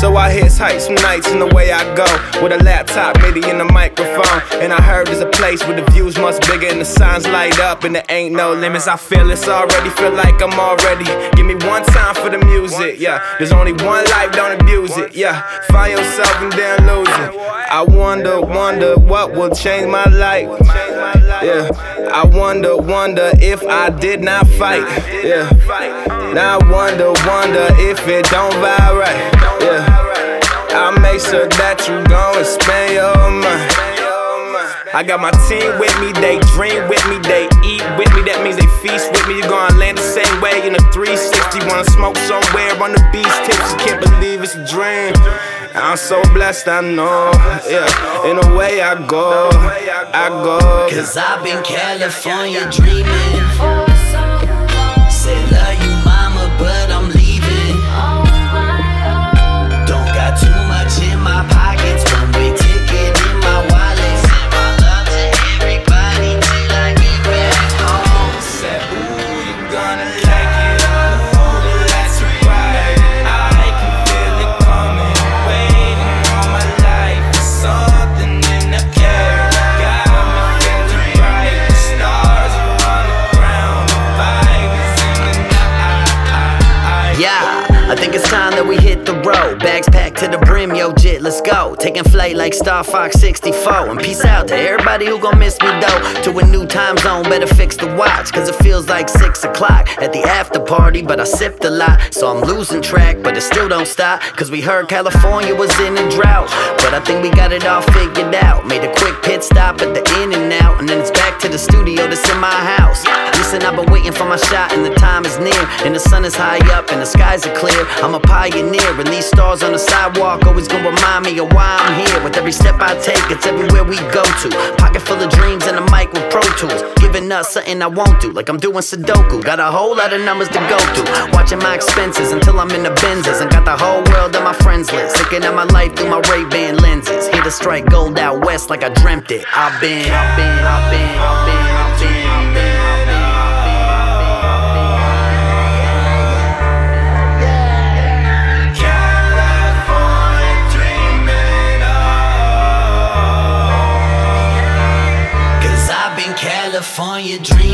So I hit heights some nights in the way I go, with a laptop, MIDI and a microphone. And I heard there's a place where the views much bigger and the signs light up and there ain't no limits. I feel it's already, feel like I'm already. Give me one time for the music, yeah. There's only one life, don't abuse it, yeah. Find yourself and then lose it. I wonder what will change my life, yeah. I wonder if I did not fight, yeah. Now I wonder if it don't vibe right, yeah. I'll make sure that you gon' spend your money. I got my team with me, they dream with me, they eat with me, that means they feast with me. You gon' land the same way in a 360. Wanna smoke somewhere on the beach tips, you can't believe it's a dream. I'm so blessed, I know, yeah. In a way I go. Cause I've been California dreaming. Say love you mama, but I'm leaving. Don't got too much in my pockets, one-way ticket in my wallet. Send my love to everybody till I get back home. Said, ooh, you gonna like it, ooh, that's right. I can feel it coming, waiting all my life. There's something in the air, got me feeling bright. The stars are on the ground, the vibe is in the night. Yeah, I think it's time that we hit the road. Bags packed to the brim, yo, jit, let's go. Taking flight like Star Fox 64. And peace out to everybody who gon' miss me though. To a new time zone, better fix the watch, cause it feels like 6 o'clock at the after party. But I sipped a lot, so I'm losing track, but it still don't stop, cause we heard California was in a drought. But I think we got it all figured out. Made a quick pit stop at the In and Out, and then it's back to the studio that's in my house. Listen, I've been waiting for my shot and the time is near, and the sun is high up and the skies are clear. I'm a pioneer, and these stars on the sidewalk always gonna remind me of why I'm here. With every step I take, it's everywhere we go to. Pocket full of dreams and a mic with Pro Tools. Giving us something I won't do, like I'm doing Sudoku. Got a whole lot of numbers to go through. Watching my expenses until I'm in the Benzes, and got the whole world on my friends list. Looking at my life through my Ray-Ban lenses. Here to strike gold out west like I dreamt it. I've been. California dream.